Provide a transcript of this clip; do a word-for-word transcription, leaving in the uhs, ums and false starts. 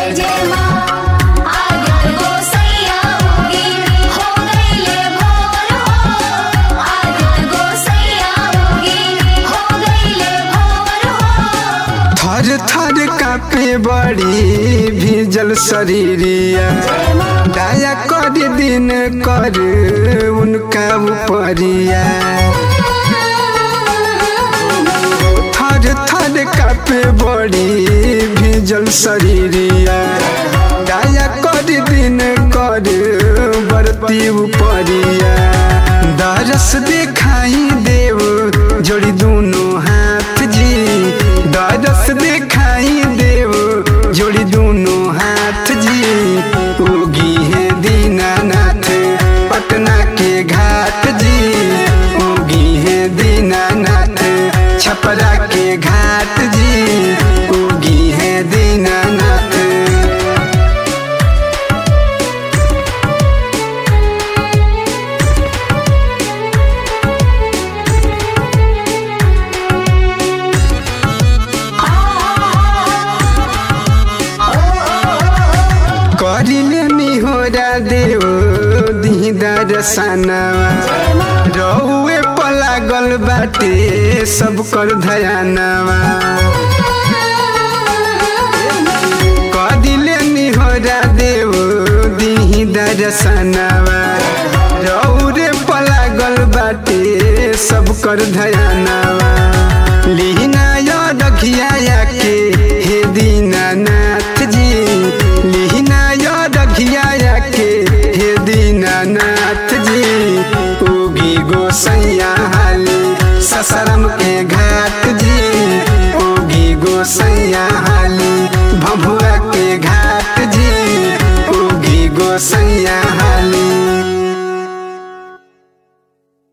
जय जय माँ आदित्य गोसैया होगी हो गईले भोर हो आदित्य गोसैया होगी हो गईले भोर हो। थर थर कापे बड़ी भीजल शरीरिया दया कर दिन कर उनका उपरिया। थर थर कापे बड़ी भीजल शरीरिया दया कर दिन कर बरती उपरिया। दरस दिखाई देव जोड़ी दोनों हाथ जी दरस दिखाई देव जोड़ी दोनों हाथ जी। उगी है दीनानाथ पटना के घाट जी उगी है दीनानाथ छपरा के घाट जी उगी है दीनानाथ। करिले निहोरा देव दीदार सनवा रहुए पलागल बाटे सब कर धयानवा। करिले निहोरा देव दीदार सनवा रहुए पलागल बाटे सब कर धयानवा। लीना यो रखिया के हे दीनानाथ जी लीना यो रखिया के हे दीनानाथ जी। उगी गोसैया हाली ससरम के घाट जी उगी गोसैया हाली भभुआ के घाट जी उगी गोसैया हाली।